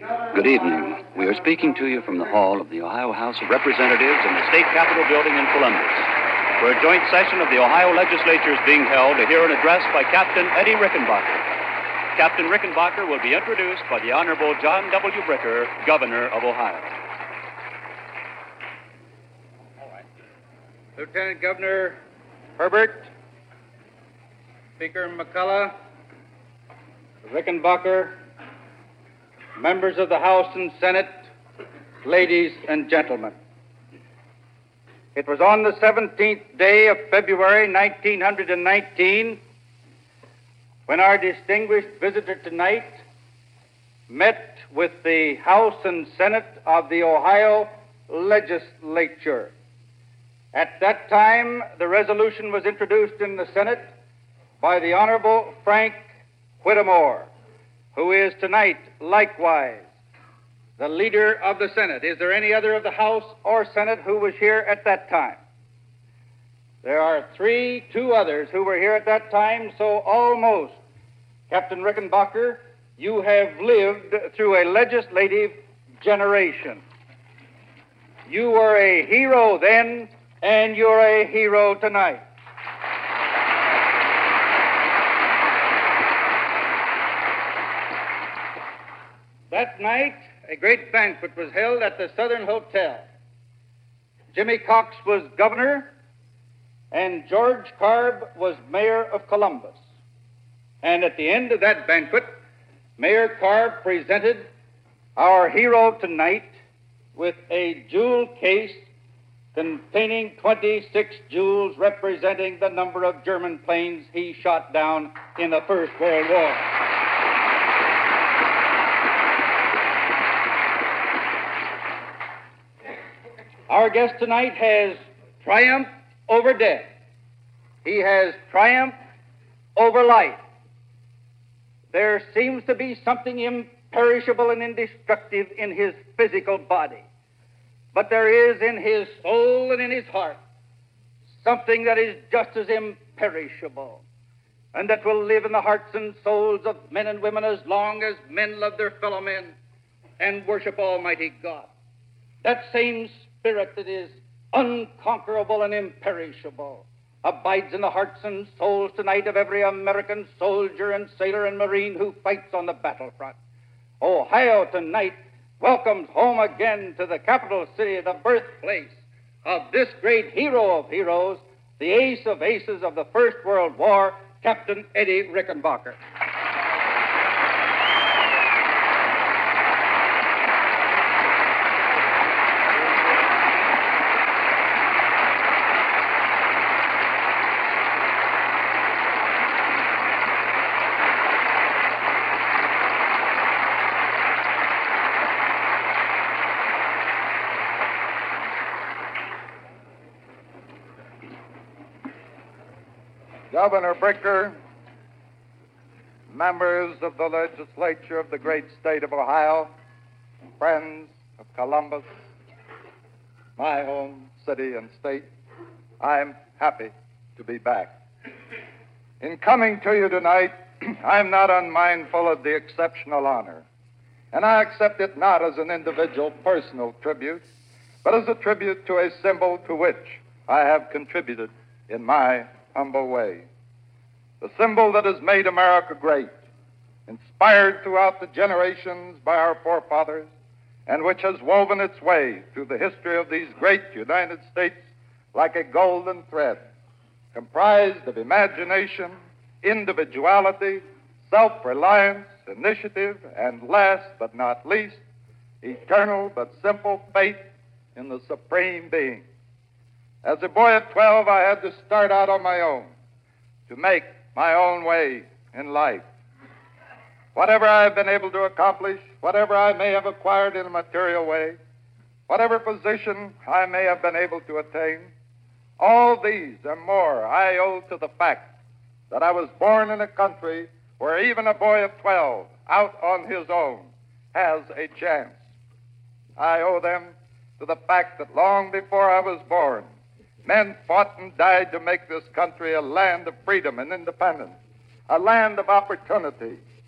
Good evening. We are speaking to you from the hall of the Ohio House of Representatives in the State Capitol building in Columbus, where a joint session of the Ohio legislature is being held to hear an address by Captain Eddie Rickenbacker. Captain Rickenbacker will be introduced by the Honorable John W. Bricker, Governor of Ohio. All right. Lieutenant Governor Herbert, Speaker McCullough, Rickenbacker, members of the House and Senate, ladies and gentlemen. It was on the 17th day of February, 1919, when our distinguished visitor tonight met with the House and Senate of the Ohio legislature. At that time, the resolution was introduced in the Senate by the Honorable Frank Whittemore, who is tonight likewise the leader of the Senate. Is there any other of the House or Senate who was here at that time? There are two others who were here at that time, so almost, Captain Rickenbacker, you have lived through a legislative generation. You were a hero then, and you're a hero tonight. That night, a great banquet was held at the Southern Hotel. Jimmy Cox was governor, and George Carb was mayor of Columbus. And at the end of that banquet, Mayor Carb presented our hero tonight with a jewel case containing 26 jewels representing the number of German planes he shot down in the First World War. Our guest tonight has triumphed over death. He has triumphed over life. There seems to be something imperishable and indestructible in his physical body. But there is in his soul and in his heart something that is just as imperishable and that will live in the hearts and souls of men and women as long as men love their fellow men and worship Almighty God. That same spirit that is unconquerable and imperishable abides in the hearts and souls tonight of every American soldier and sailor and marine who fights on the battlefront. Ohio tonight welcomes home again to the capital city, the birthplace of this great hero of heroes, the ace of aces of the First World War, Captain Eddie Rickenbacker. Governor Bricker, members of the legislature of the great state of Ohio, friends of Columbus, my home city and state, I'm happy to be back. In coming to you tonight, I'm not unmindful of the exceptional honor, and I accept it not as an individual personal tribute, but as a tribute to a symbol to which I have contributed in my humble way. The symbol that has made America great, inspired throughout the generations by our forefathers, and which has woven its way through the history of these great United States like a golden thread, comprised of imagination, individuality, self-reliance, initiative, and last but not least, eternal but simple faith in the Supreme Being. As a boy of 12, I had to start out on my own, to make my own way in life. Whatever I have been able to accomplish, whatever I may have acquired in a material way, whatever position I may have been able to attain, all these and more I owe to the fact that I was born in a country where even a boy of 12, out on his own, has a chance. I owe them to the fact that long before I was born, men fought and died to make this country a land of freedom and independence, a land of opportunity,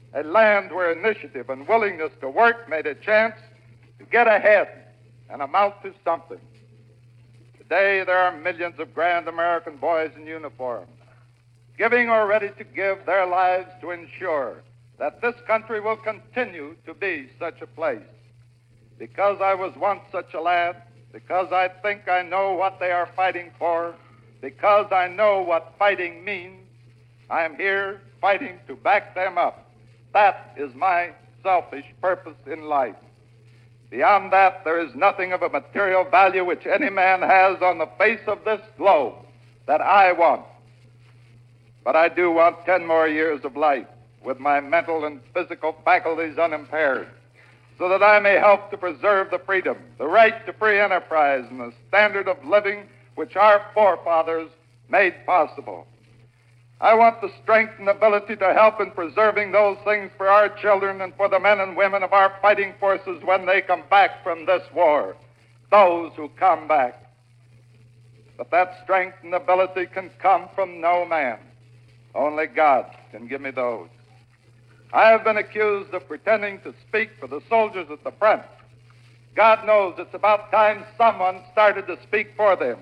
a land where initiative and willingness to work made a chance to get ahead and amount to something. Today, there are millions of grand American boys in uniform, giving or ready to give their lives to ensure that this country will continue to be such a place. Because I was once such a lad, because I think I know what they are fighting for, because I know what fighting means, I am here fighting to back them up. That is my selfish purpose in life. Beyond that, there is nothing of a material value which any man has on the face of this globe that I want. But I do want 10 more years of life with my mental and physical faculties unimpaired, so that I may help to preserve the freedom, the right to free enterprise, and the standard of living which our forefathers made possible. I want the strength and ability to help in preserving those things for our children and for the men and women of our fighting forces when they come back from this war, those who come back. But that strength and ability can come from no man. Only God can give me those. I have been accused of pretending to speak for the soldiers at the front. God knows it's about time someone started to speak for them.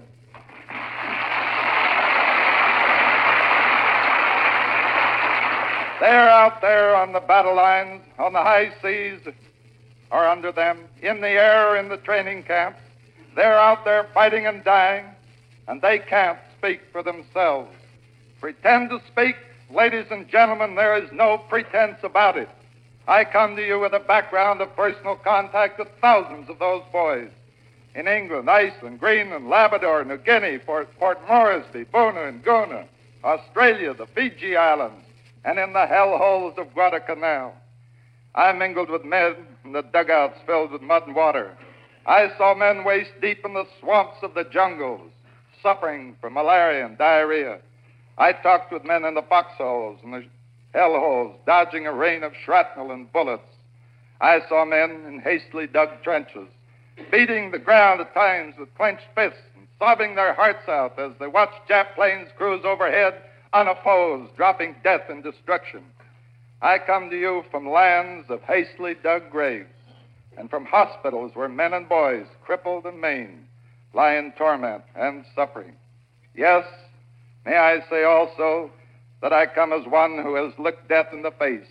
They're out there on the battle lines, on the high seas, or under them, in the air or in the training camps. They're out there fighting and dying, and they can't speak for themselves. Pretend to speak, ladies and gentlemen, there is no pretense about it. I come to you with a background of personal contact with thousands of those boys in England, Iceland, Greenland, Labrador, New Guinea, Port Moresby, Boona and Goona, Australia, the Fiji Islands, and in the hellholes of Guadalcanal. I mingled with men in the dugouts filled with mud and water. I saw men waist deep in the swamps of the jungles, suffering from malaria and diarrhea. I talked with men in the foxholes and the hellholes, dodging a rain of shrapnel and bullets. I saw men in hastily dug trenches, beating the ground at times with clenched fists and sobbing their hearts out as they watched Jap planes cruise overhead unopposed, dropping death and destruction. I come to you from lands of hastily dug graves and from hospitals where men and boys, crippled and maimed, lie in torment and suffering. Yes, may I say also that I come as one who has looked death in the face.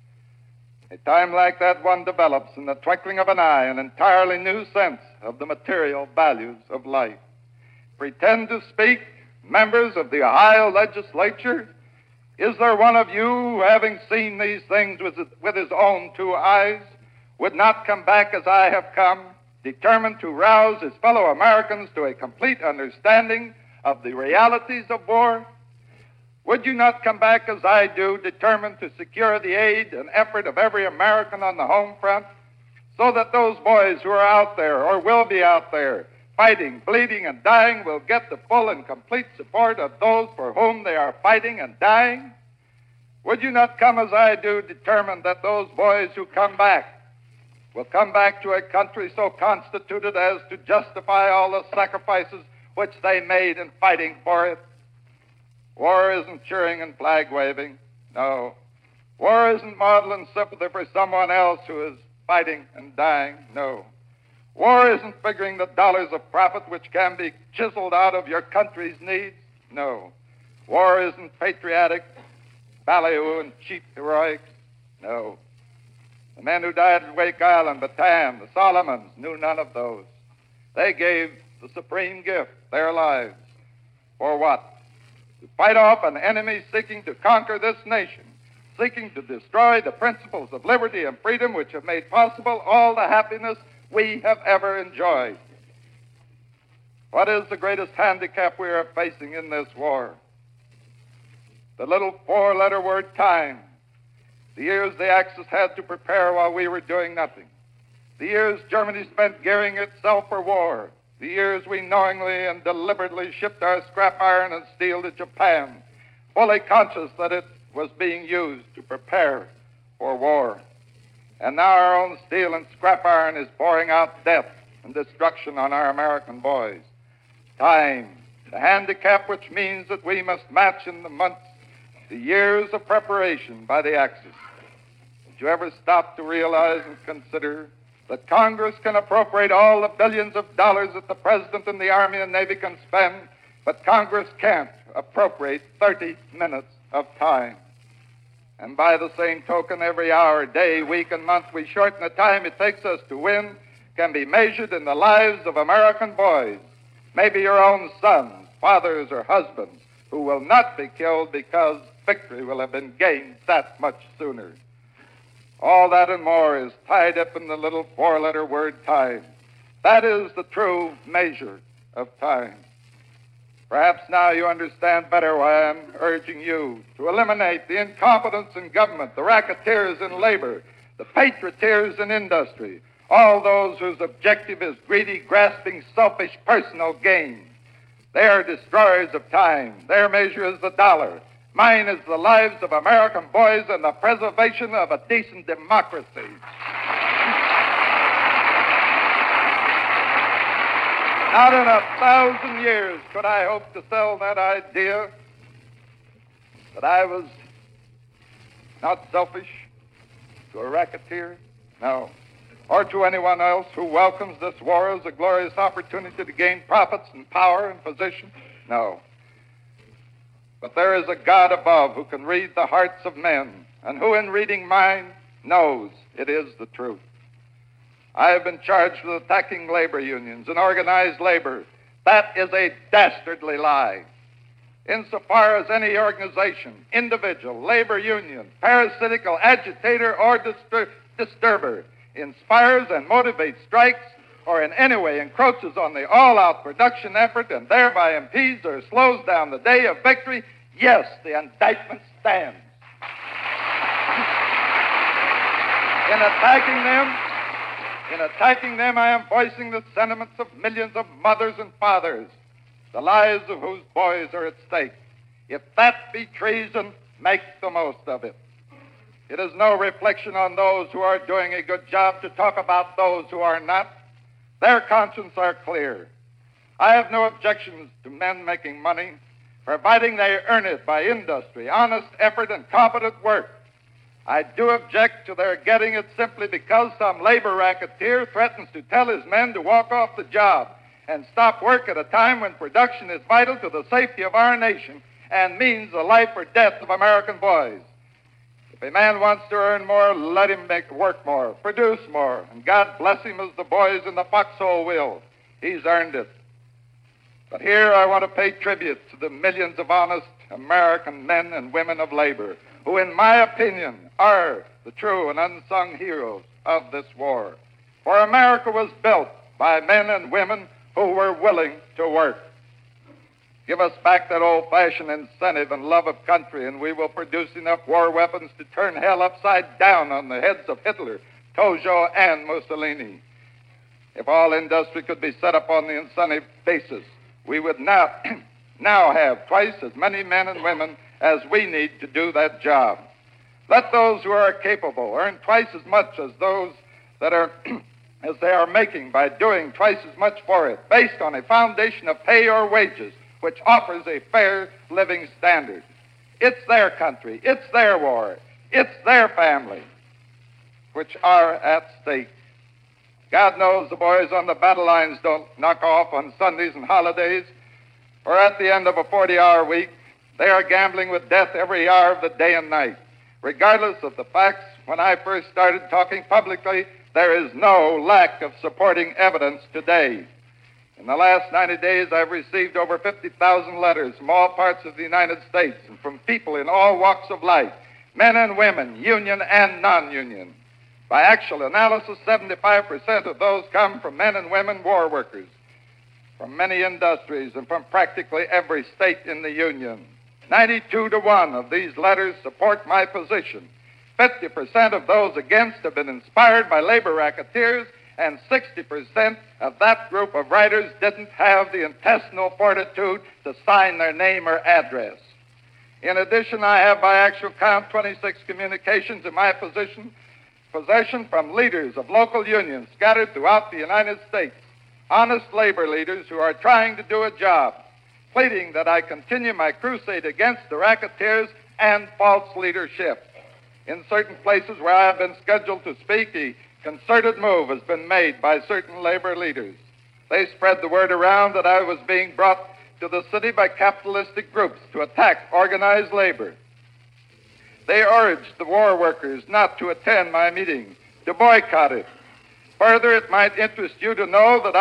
A time like that, one develops in the twinkling of an eye an entirely new sense of the material values of life. Pretend to speak, members of the Ohio legislature? Is there one of you who, having seen these things with his own two eyes, would not come back as I have come, determined to rouse his fellow Americans to a complete understanding of the realities of war? Would you not come back as I do, determined to secure the aid and effort of every American on the home front, so that those boys who are out there or will be out there fighting, bleeding, and dying will get the full and complete support of those for whom they are fighting and dying? Would you not come as I do, determined that those boys who come back will come back to a country so constituted as to justify all the sacrifices which they made in fighting for it? War isn't cheering and flag-waving. No. War isn't maudlin sympathy for someone else who is fighting and dying. No. War isn't figuring the dollars of profit which can be chiseled out of your country's needs. No. War isn't patriotic, ballyhoo, and cheap heroics. No. The men who died at Wake Island, Bataan, the Solomons, knew none of those. They gave the supreme gift, their lives. For what? To fight off an enemy seeking to conquer this nation, seeking to destroy the principles of liberty and freedom which have made possible all the happiness we have ever enjoyed. What is the greatest handicap we are facing in this war? The little four-letter word time. The years the Axis had to prepare while we were doing nothing. The years Germany spent gearing itself for war. The years we knowingly and deliberately shipped our scrap iron and steel to Japan, fully conscious that it was being used to prepare for war. And now our own steel and scrap iron is pouring out death and destruction on our American boys. Time, the handicap which means that we must match in the months the years of preparation by the Axis. Did you ever stop to realize and consider that Congress can appropriate all the billions of dollars that the President and the Army and Navy can spend, but Congress can't appropriate 30 minutes of time? And by the same token, every hour, day, week, and month we shorten the time it takes us to win can be measured in the lives of American boys, maybe your own sons, fathers, or husbands, who will not be killed because victory will have been gained that much sooner. All that and more is tied up in the little four-letter word time. That is the true measure of time. Perhaps now you understand better why I'm urging you to eliminate the incompetence in government, the racketeers in labor, the patrioteers in industry, all those whose objective is greedy, grasping, selfish, personal gain. They are destroyers of time. Their measure is the dollar. Mine is the lives of American boys and the preservation of a decent democracy. Not in 1,000 years could I hope to sell that idea that I was not selfish to a racketeer, no, or to anyone else who welcomes this war as a glorious opportunity to gain profits and power and position, no. But there is a God above who can read the hearts of men, and who in reading mine knows it is the truth. I have been charged with attacking labor unions and organized labor. That is a dastardly lie. Insofar as any organization, individual, labor union, parasitical agitator, or disturber inspires and motivates strikes, or in any way encroaches on the all-out production effort and thereby impedes or slows down the day of victory, yes, the indictment stands. In attacking them, I am voicing the sentiments of millions of mothers and fathers, the lives of whose boys are at stake. If that be treason, make the most of it. It is no reflection on those who are doing a good job to talk about those who are not. Their consciences are clear. I have no objections to men making money, providing they earn it by industry, honest effort, and competent work. I do object to their getting it simply because some labor racketeer threatens to tell his men to walk off the job and stop work at a time when production is vital to the safety of our nation and means the life or death of American boys. If a man wants to earn more, let him work more, produce more, and God bless him as the boys in the foxhole will. He's earned it. But here I want to pay tribute to the millions of honest American men and women of labor who, in my opinion, are the true and unsung heroes of this war. For America was built by men and women who were willing to work. Give us back that old-fashioned incentive and love of country, and we will produce enough war weapons to turn hell upside down on the heads of Hitler, Tojo, and Mussolini. If all industry could be set up on the incentive basis, we would now have twice as many men and women as we need to do that job. Let those who are capable earn twice as much as those that are as they are making by doing twice as much for it, based on a foundation of pay or wages which offers a fair living standard. It's their country, it's their war, it's their family which are at stake. God knows the boys on the battle lines don't knock off on Sundays and holidays, or at the end of a 40-hour week. They are gambling with death every hour of the day and night. Regardless of the facts, when I first started talking publicly, there is no lack of supporting evidence today. In the last 90 days, I've received over 50,000 letters from all parts of the United States and from people in all walks of life, men and women, union and non-union. By actual analysis, 75% of those come from men and women war workers, from many industries, and from practically every state in the Union. 92-1 of these letters support my position. 50% of those against have been inspired by labor racketeers, and 60% of that group of writers didn't have the intestinal fortitude to sign their name or address. In addition, I have by actual count 26 communications in my possession from leaders of local unions scattered throughout the United States, honest labor leaders who are trying to do a job, pleading that I continue my crusade against the racketeers and false leadership. In certain places where I have been scheduled to speak, a concerted move has been made by certain labor leaders. They spread the word around that I was being brought to the city by capitalistic groups to attack organized labor. They urged the war workers not to attend my meeting, to boycott it. Further, it might interest you to know that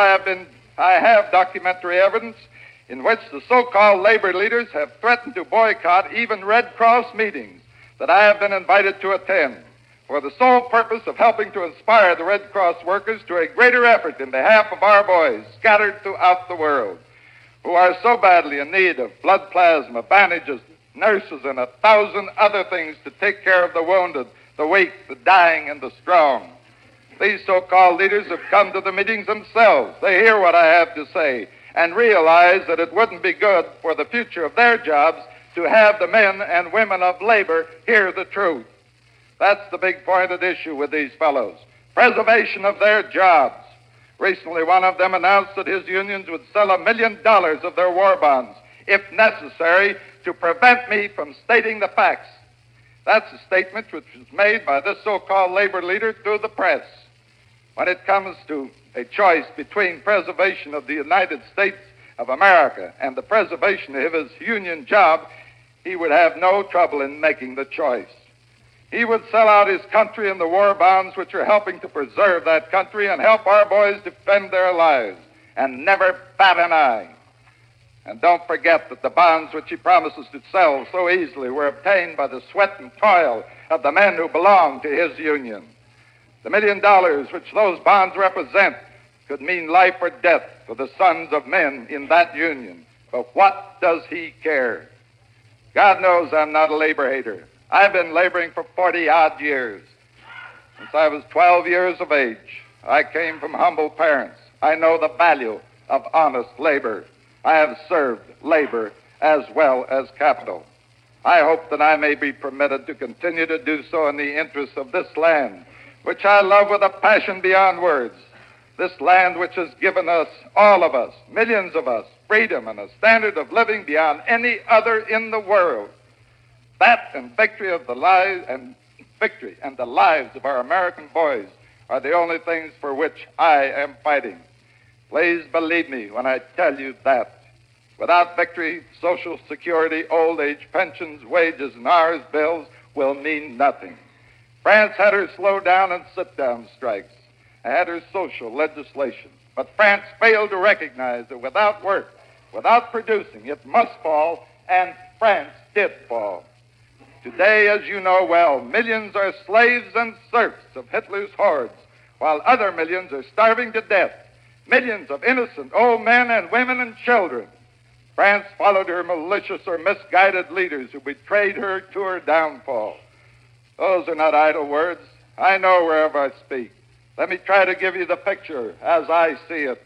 I have documentary evidence in which the so-called labor leaders have threatened to boycott even Red Cross meetings that I have been invited to attend, for the sole purpose of helping to inspire the Red Cross workers to a greater effort in behalf of our boys scattered throughout the world, who are so badly in need of blood plasma, bandages, nurses, and 1,000 other things to take care of the wounded, the weak, the dying, and the strong. These so-called leaders have come to the meetings themselves. They hear what I have to say and realize that it wouldn't be good for the future of their jobs to have the men and women of labor hear the truth. That's the big point at issue with these fellows. Preservation of their jobs. Recently, one of them announced that his unions would sell $1 million of their war bonds, if necessary, to prevent me from stating the facts. That's a statement which was made by this so-called labor leader through the press. When it comes to a choice between preservation of the United States of America and the preservation of his union job, he would have no trouble in making the choice. He would sell out his country in the war bonds which are helping to preserve that country and help our boys defend their lives, and never bat an eye. And don't forget that the bonds which he promises to sell so easily were obtained by the sweat and toil of the men who belong to his union. The $1 million which those bonds represent could mean life or death for the sons of men in that union. But what does he care? God knows I'm not a labor hater. I've been laboring for 40-odd years. Since I was 12 years of age, I came from humble parents. I know the value of honest labor. I have served labor as well as capital. I hope that I may be permitted to continue to do so in the interests of this land, which I love with a passion beyond words. This land which has given us, all of us, millions of us, freedom and a standard of living beyond any other in the world. That and victory and the lives of our American boys are the only things for which I am fighting. Please believe me when I tell you that. Without victory, Social Security, old age pensions, wages, and hours bills will mean nothing. France had her slow-down and sit-down strikes, had her social legislation. But France failed to recognize that without work, without producing, it must fall, and France did fall. Today, as you know well, millions are slaves and serfs of Hitler's hordes, while other millions are starving to death. Millions of innocent old men and women and children. France followed her malicious or misguided leaders who betrayed her to her downfall. Those are not idle words. I know wherever I speak. Let me try to give you the picture as I see it.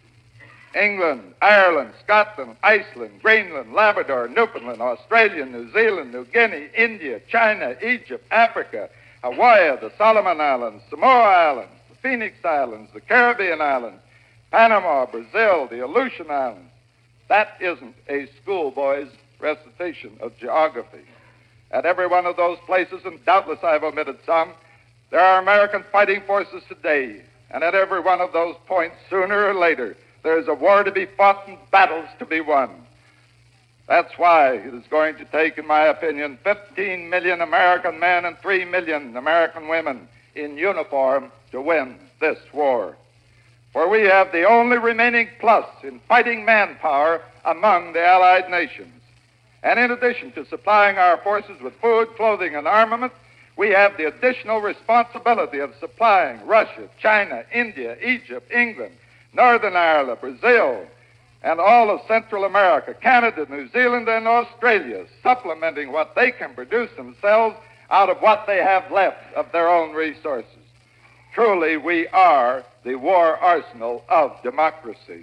England, Ireland, Scotland, Iceland, Greenland, Labrador, Newfoundland, Australia, New Zealand, New Guinea, India, China, Egypt, Africa, Hawaii, the Solomon Islands, Samoa Islands, the Phoenix Islands, the Caribbean Islands, Panama, Brazil, the Aleutian Islands. That isn't a schoolboy's recitation of geography. At every one of those places, and doubtless I've omitted some, there are American fighting forces today. And at every one of those points, sooner or later, there is a war to be fought and battles to be won. That's why it is going to take, in my opinion, 15 million American men and 3 million American women in uniform to win this war. For we have the only remaining plus in fighting manpower among the Allied nations. And in addition to supplying our forces with food, clothing, and armament, we have the additional responsibility of supplying Russia, China, India, Egypt, England, Northern Ireland, Brazil, and all of Central America, Canada, New Zealand, and Australia, supplementing what they can produce themselves out of what they have left of their own resources. Truly, we are the war arsenal of democracy.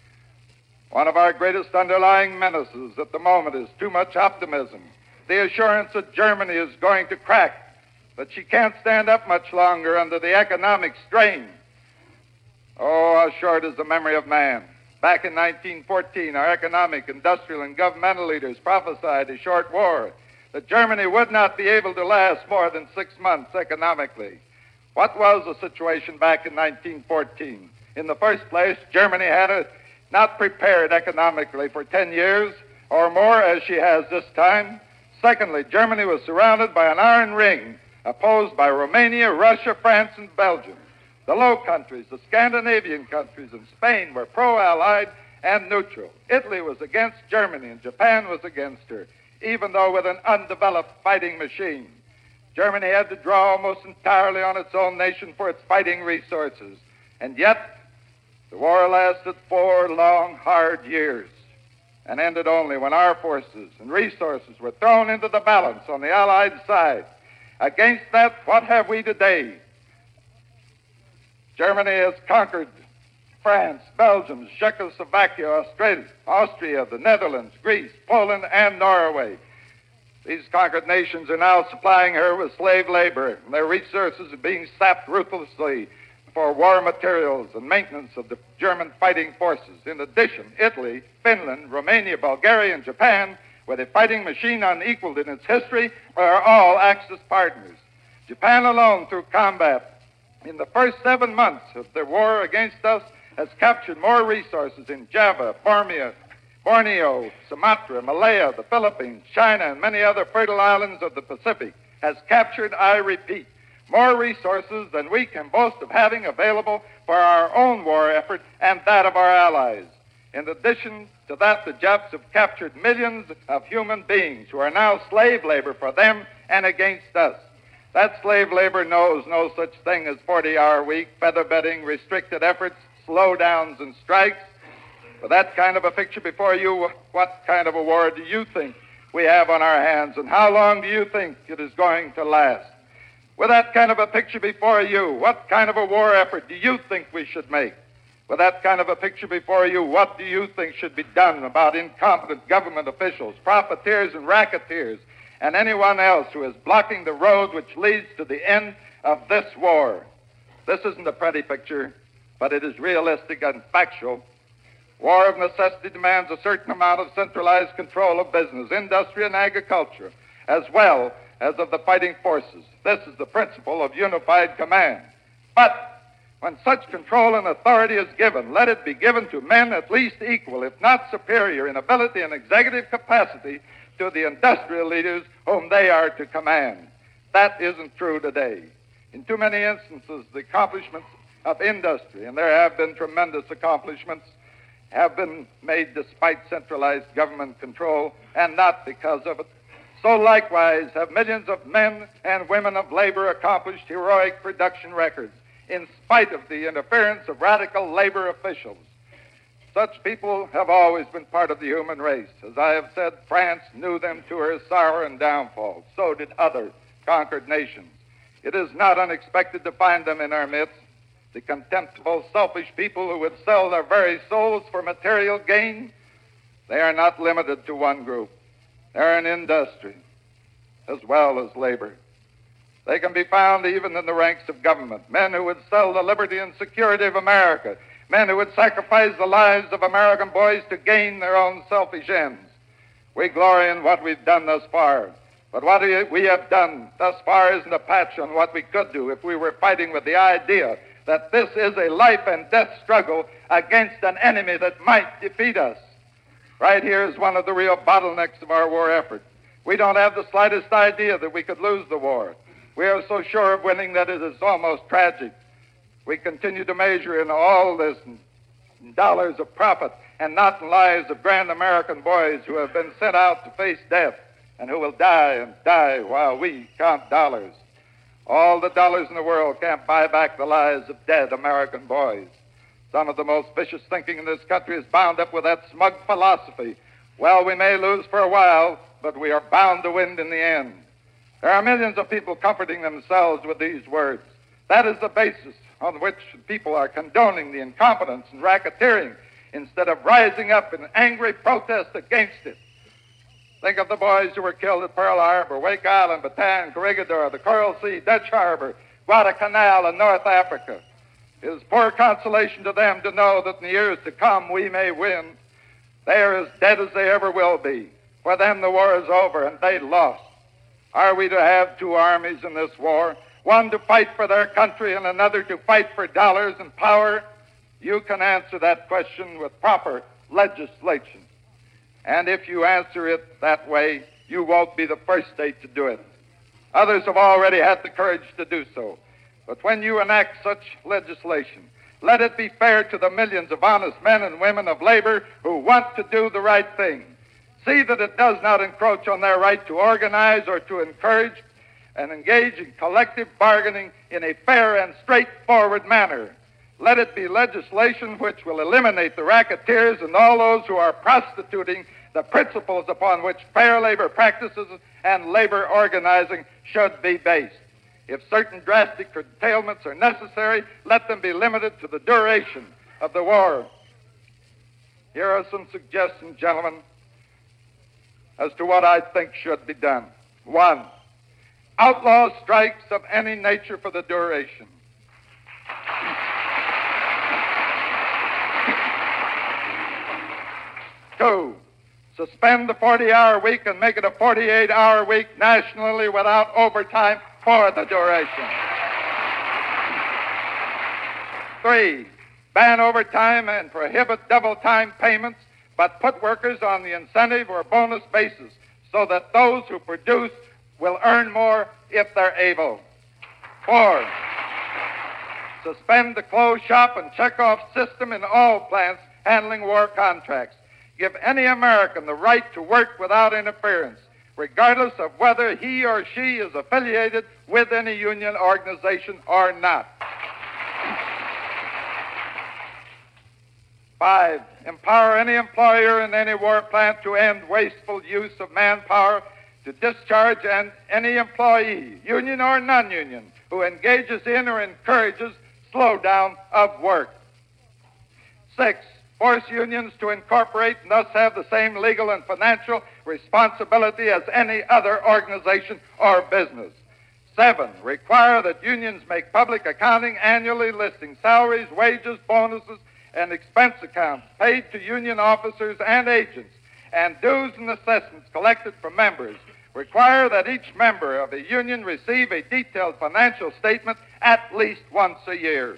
One of our greatest underlying menaces at the moment is too much optimism, the assurance that Germany is going to crack, that she can't stand up much longer under the economic strain. Oh, how short is the memory of man. Back in 1914, our economic, industrial, and governmental leaders prophesied a short war. that Germany would not be able to last more than 6 months economically. What was the situation back in 1914? In the first place, Germany had not prepared economically for 10 years or more as she has this time. Secondly, Germany was surrounded by an iron ring opposed by Romania, Russia, France, and Belgium. The Low Countries, the Scandinavian countries, and Spain were pro-Allied and neutral. Italy was against Germany, and Japan was against her, even though with an undeveloped fighting machine. Germany had to draw almost entirely on its own nation for its fighting resources, and yet the war lasted 4 long, hard years and ended only when our forces and resources were thrown into the balance on the Allied side. Against that, what have we today? Germany has conquered France, Belgium, Czechoslovakia, Austria, the Netherlands, Greece, Poland, and Norway. These conquered nations are now supplying her with slave labor, and their resources are being sapped ruthlessly for war materials and maintenance of the German fighting forces. In addition, Italy, Finland, Romania, Bulgaria, and Japan, with a fighting machine unequaled in its history, are all Axis partners. Japan alone, through combat, in the first 7 months of the war against us, has captured more resources in Java, Borneo, Sumatra, Malaya, the Philippines, China, and many other fertile islands of the Pacific, has captured, I repeat, more resources than we can boast of having available for our own war effort and that of our allies. In addition to that, the Japs have captured millions of human beings who are now slave labor for them and against us. That slave labor knows no such thing as 40-hour week, feather bedding, restricted efforts, slowdowns, and strikes. With that kind of a picture before you, what kind of a war do you think we have on our hands, and how long do you think it is going to last? With that kind of a picture before you, what kind of a war effort do you think we should make? With that kind of a picture before you, what do you think should be done about incompetent government officials, profiteers and racketeers, and anyone else who is blocking the road which leads to the end of this war? This isn't a pretty picture, but it is realistic and factual. War of necessity demands a certain amount of centralized control of business, industry, and agriculture, as well as of the fighting forces. This is the principle of unified command. But when such control and authority is given, let it be given to men at least equal, if not superior, in ability and executive capacity to the industrial leaders whom they are to command. That isn't true today. In too many instances, the accomplishments of industry, and there have been tremendous accomplishments, have been made despite centralized government control and not because of it. So likewise have millions of men and women of labor accomplished heroic production records in spite of the interference of radical labor officials. Such people have always been part of the human race. As I have said, France knew them to her sorrow and downfall. So did other conquered nations. It is not unexpected to find them in our midst, the contemptible, selfish people who would sell their very souls for material gain. They are not limited to one group. They're in industry as well as labor. They can be found even in the ranks of government, men who would sell the liberty and security of America, men who would sacrifice the lives of American boys to gain their own selfish ends. We glory in what we've done thus far, but what we have done thus far isn't a patch on what we could do if we were fighting with the idea that this is a life and death struggle against an enemy that might defeat us. Right here is one of the real bottlenecks of our war effort. We don't have the slightest idea that we could lose the war. We are so sure of winning that it is almost tragic. We continue to measure in all this in dollars of profit and not in lives of grand American boys who have been sent out to face death and who will die and die while we count dollars. All the dollars in the world can't buy back the lives of dead American boys. Some of the most vicious thinking in this country is bound up with that smug philosophy. Well, we may lose for a while, but we are bound to win in the end. There are millions of people comforting themselves with these words. That is the basis on which people are condoning the incompetence and racketeering instead of rising up in angry protest against it. Think of the boys who were killed at Pearl Harbor, Wake Island, Bataan, Corregidor, the Coral Sea, Dutch Harbor, Guadalcanal, and North Africa. It is poor consolation to them to know that in the years to come we may win. They are as dead as they ever will be. For them the war is over and they lost. Are we to have two armies in this war, one to fight for their country and another to fight for dollars and power? You can answer that question with proper legislation. And if you answer it that way, you won't be the first state to do it. Others have already had the courage to do so. But when you enact such legislation, let it be fair to the millions of honest men and women of labor who want to do the right thing. See that it does not encroach on their right to organize or to encourage and engage in collective bargaining in a fair and straightforward manner. Let it be legislation which will eliminate the racketeers and all those who are prostituting the principles upon which fair labor practices and labor organizing should be based. If certain drastic curtailments are necessary, let them be limited to the duration of the war. Here are some suggestions, gentlemen, as to what I think should be done. 1, outlaw strikes of any nature for the duration. 2, suspend the 40-hour week and make it a 48-hour week nationally without overtime for the duration. 3, ban overtime and prohibit double-time payments, but put workers on the incentive or bonus basis so that those who produce will earn more if they're able. 4, suspend the close shop and check-off system in all plants handling war contracts. Give any American the right to work without interference, regardless of whether he or she is affiliated with any union organization or not. 5, empower any employer in any war plant to end wasteful use of manpower, to discharge any employee, union or non-union, who engages in or encourages slowdown of work. 6, force unions to incorporate and thus have the same legal and financial responsibility as any other organization or business. 7, require that unions make public accounting annually listing salaries, wages, bonuses, and expense accounts paid to union officers and agents, and dues and assessments collected from members. Require that each member of a union receive a detailed financial statement at least once a year.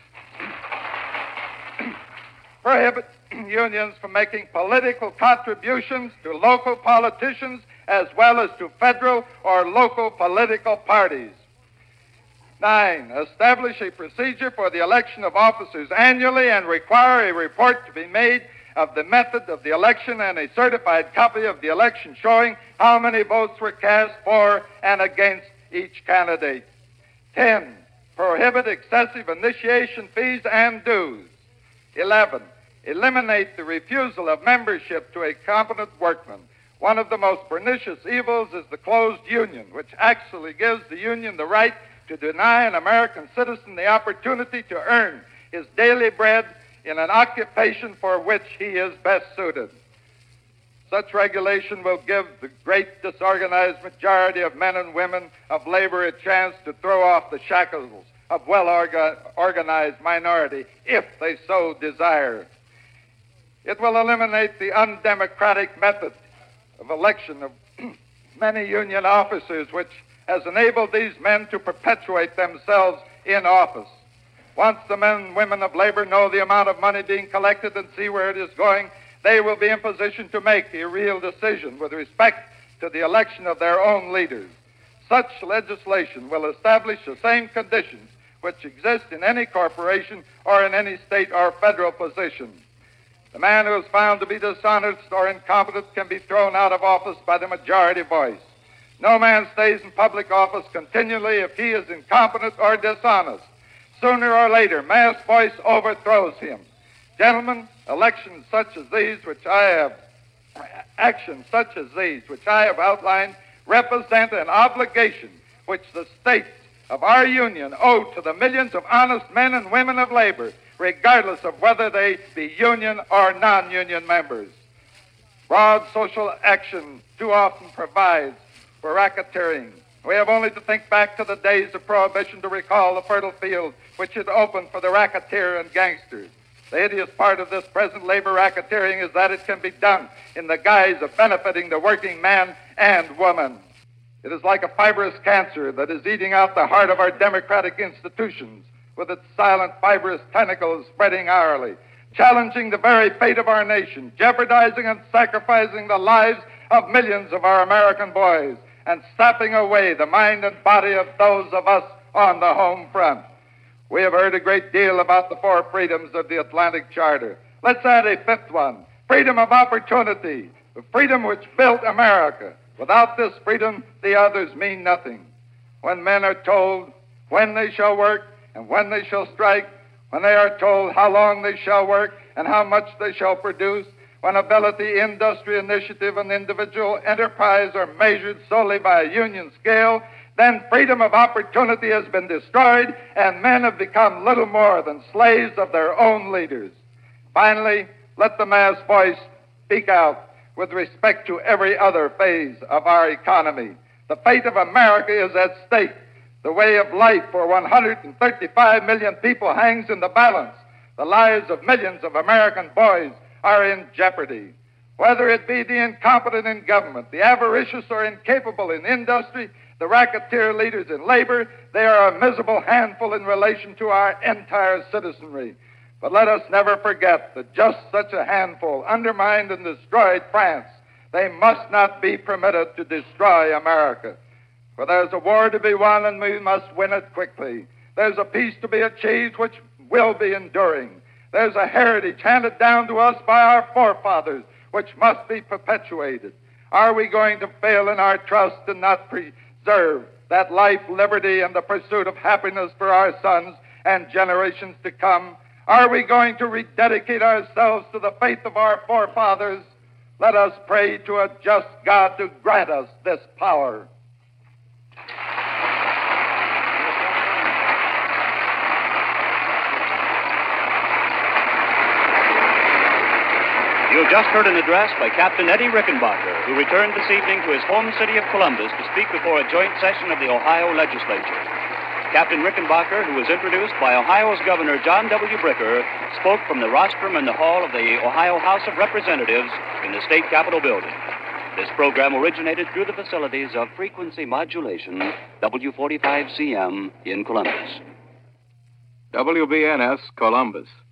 Prohibit unions from making political contributions to local politicians as well as to federal or local political parties. 9, establish a procedure for the election of officers annually and require a report to be made of the method of the election and a certified copy of the election showing how many votes were cast for and against each candidate. 10, prohibit excessive initiation fees and dues. 11, eliminate the refusal of membership to a competent workman. One of the most pernicious evils is the closed union, which actually gives the union the right to deny an American citizen the opportunity to earn his daily bread in an occupation for which he is best suited. Such regulation will give the great disorganized majority of men and women of labor a chance to throw off the shackles of well-organized minority if they so desire. It will eliminate the undemocratic method of election of many union officers, which has enabled these men to perpetuate themselves in office. Once the men and women of labor know the amount of money being collected and see where it is going, they will be in position to make a real decision with respect to the election of their own leaders. Such legislation will establish the same conditions which exist in any corporation or in any state or federal position. The man who is found to be dishonest or incompetent can be thrown out of office by the majority voice. No man stays in public office continually if he is incompetent or dishonest. Sooner or later, mass voice overthrows him. Gentlemen, actions such as these which I have outlined represent an obligation which the states of our union owe to the millions of honest men and women of labor, regardless of whether they be union or non-union members. Broad social action too often provides for racketeering. We have only to think back to the days of Prohibition to recall the fertile field which had opened for the racketeer and gangsters. The hideous part of this present labor racketeering is that it can be done in the guise of benefiting the working man and woman. It is like a fibrous cancer that is eating out the heart of our democratic institutions with its silent fibrous tentacles spreading hourly, challenging the very fate of our nation, jeopardizing and sacrificing the lives of millions of our American boys, and sapping away the mind and body of those of us on the home front. We have heard a great deal about the four freedoms of the Atlantic Charter. Let's add a fifth one, freedom of opportunity, the freedom which built America. Without this freedom, the others mean nothing. When men are told when they shall work and when they shall strike, when they are told how long they shall work and how much they shall produce, when ability, industry, initiative, and individual enterprise are measured solely by a union scale, then freedom of opportunity has been destroyed and men have become little more than slaves of their own leaders. Finally, let the mass voice speak out with respect to every other phase of our economy. The fate of America is at stake. The way of life for 135 million people hangs in the balance. The lives of millions of American boys are in jeopardy. Whether it be the incompetent in government, the avaricious or incapable in industry, the racketeer leaders in labor, they are a miserable handful in relation to our entire citizenry. But let us never forget that just such a handful undermined and destroyed France. They must not be permitted to destroy America. For there's a war to be won, and we must win it quickly. There's a peace to be achieved which will be enduring. There's a heritage handed down to us by our forefathers which must be perpetuated. Are we going to fail in our trust and not preserve that life, liberty, and the pursuit of happiness for our sons and generations to come? Are we going to rededicate ourselves to the faith of our forefathers? Let us pray to a just God to grant us this power. You have just heard an address by Captain Eddie Rickenbacker, who returned this evening to his home city of Columbus to speak before a joint session of the Ohio legislature. Captain Rickenbacker, who was introduced by Ohio's Governor John W. Bricker, spoke from the rostrum in the hall of the Ohio House of Representatives in the State Capitol building. This program originated through the facilities of Frequency Modulation, W45CM in Columbus. WBNS, Columbus.